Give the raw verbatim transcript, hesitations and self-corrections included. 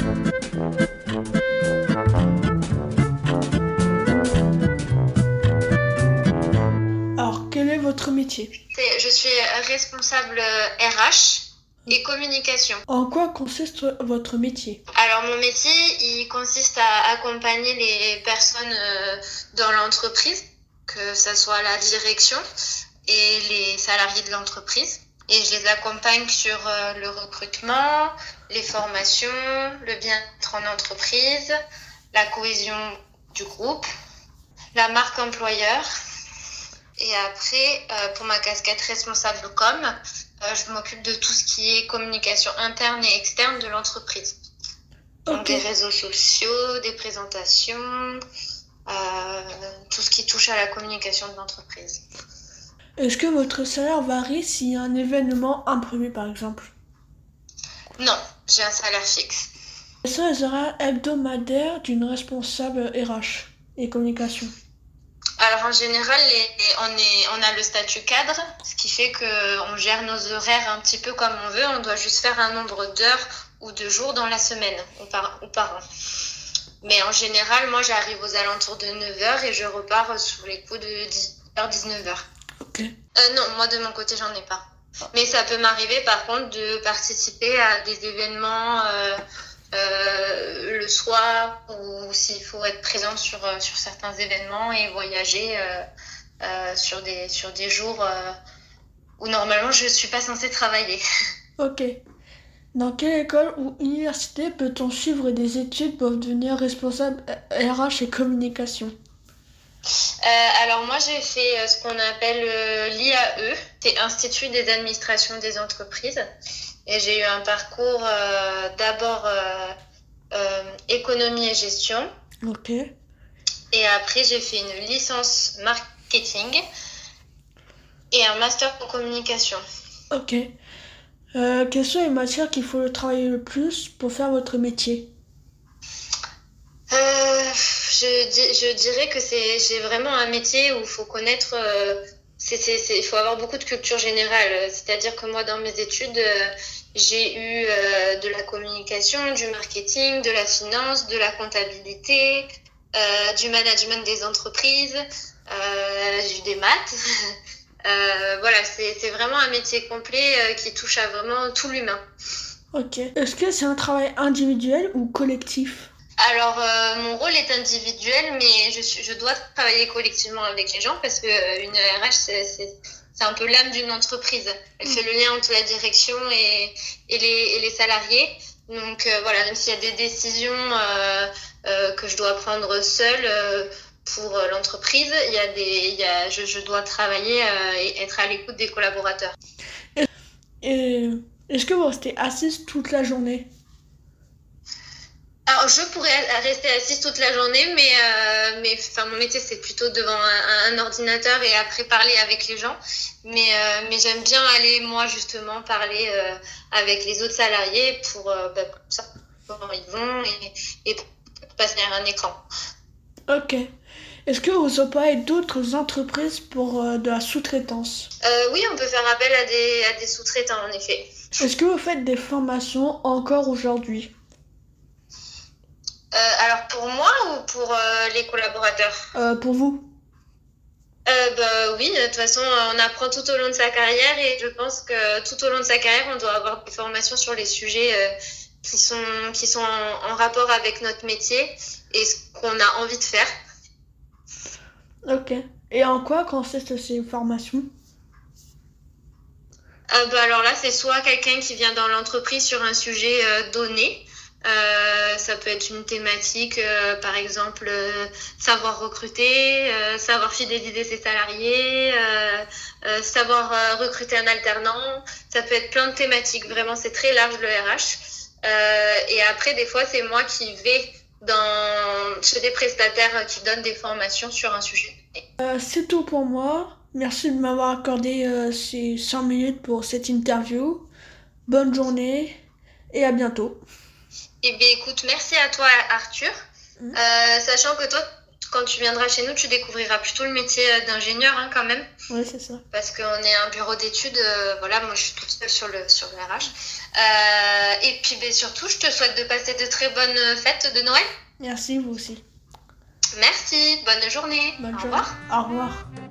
Alors, quel est votre métier? C'est- Je suis responsable R H et communication. En quoi consiste votre métier? Alors mon métier, il consiste à accompagner les personnes euh, dans l'entreprise, que ce soit la direction et les salariés de l'entreprise. Et je les accompagne sur euh, le recrutement, les formations, le bien-être en entreprise, la cohésion du groupe, la marque employeur. Et après, euh, pour ma casquette responsable com, euh, je m'occupe de tout ce qui est communication interne et externe de l'entreprise. Donc Ok. des réseaux sociaux, des présentations, euh, tout ce qui touche à la communication de l'entreprise. Est-ce que votre salaire varie s'il y a un événement imprévu, par exemple? Non, j'ai un salaire fixe. Quels sont les horaires hebdomadaires d'une responsable R H et communication? Alors en général, les, les- on, est, on a le statut cadre, ce qui fait qu'on gère nos horaires un petit peu comme on veut. On doit juste faire un nombre d'heures ou de jours dans la semaine ou par, ou par an. Mais en général, moi j'arrive aux alentours de neuf heures et je repars sur les coups de dix heures, dix-neuf heures. Ok. Euh, non, moi de mon côté, j'en ai pas. Mais ça peut m'arriver par contre de participer à des événements euh, euh, le soir ou s'il faut être présent sur, euh, sur certains événements et voyager euh, euh, sur, des, sur des jours euh, où normalement je suis pas censée travailler. Ok. Dans quelle école ou université peut-on suivre des études pour devenir responsable R H et communication? Euh, alors moi j'ai fait euh, ce qu'on appelle euh, l'I A E, c'est Institut des administrations des entreprises. Et j'ai eu un parcours euh, d'abord euh, euh, économie et gestion. Ok. Et après, j'ai fait une licence marketing et un master en communication. Ok. Euh, quelles sont les matières qu'il faut travailler le plus pour faire votre métier? Euh, je, di- je dirais que c'est, j'ai vraiment un métier où il faut connaître, euh, c'est, c'est, c'est, il faut avoir beaucoup de culture générale. C'est-à-dire que moi, dans mes études, euh, j'ai eu euh, de la communication, du marketing, de la finance, de la comptabilité, euh, du management des entreprises, euh, j'ai eu des maths. Euh, voilà, c'est, c'est vraiment un métier complet euh, qui touche à vraiment tout l'humain. Ok. Est-ce que c'est un travail individuel ou collectif? Alors, euh, mon rôle est individuel, mais je, suis, je dois travailler collectivement avec les gens parce que euh, une R H, c'est, c'est, c'est un peu l'âme d'une entreprise. Elle fait le lien entre la direction et, et, les, et les salariés. Donc euh, voilà, même s'il y a des décisions euh, euh, que je dois prendre seule euh, pour euh, l'entreprise, il y a des, il y a, je, je dois travailler euh, et être à l'écoute des collaborateurs. Et est-ce que vous restez assise toute la journée? Alors, je pourrais rester assise toute la journée, mais, euh, mais enfin, mon métier, c'est plutôt devant un, un ordinateur et après parler avec les gens. Mais, euh, mais j'aime bien aller, moi, justement, parler euh, avec les autres salariés pour, euh, bah, pour savoir comment ils vont et, et pour passer derrière un écran. Ok. Est-ce que vous employez d'autres entreprises pour euh, de la sous-traitance? Euh, oui, on peut faire appel à des, à des sous-traitants, en effet. Est-ce que vous faites des formations encore aujourd'hui? Euh, alors, pour moi ou pour euh, les collaborateurs? Euh, pour vous? Euh, bah oui, de toute façon, on apprend tout au long de sa carrière et je pense que tout au long de sa carrière, on doit avoir des formations sur les sujets euh, qui sont, qui sont en, en rapport avec notre métier et ce qu'on a envie de faire. Ok. Et en quoi consistent ces formations? Euh, bah alors là, c'est soit quelqu'un qui vient dans l'entreprise sur un sujet euh, donné. Euh, ça peut être une thématique, euh, par exemple, euh, savoir recruter, euh, savoir fidéliser ses salariés, euh, euh, savoir euh, recruter un alternant. Ça peut être plein de thématiques. Vraiment, c'est très large le R H. Euh, et après, des fois, c'est moi qui vais dans, chez des prestataires qui donnent des formations sur un sujet. Euh, c'est tout pour moi. Merci de m'avoir accordé euh, ces cinq minutes pour cette interview. Bonne journée et à bientôt. Eh bien, écoute, merci à toi, Arthur. Euh, sachant que toi, quand tu viendras chez nous, tu découvriras plutôt le métier d'ingénieur hein, quand même. Oui, c'est ça. Parce qu'on est un bureau d'études, euh, voilà, moi je suis toute seule sur le, sur le R H. Euh, et puis ben, surtout, je te souhaite de passer de très bonnes fêtes de Noël. Merci, vous aussi. Merci, bonne journée. Bonne Au journée. revoir. Au revoir.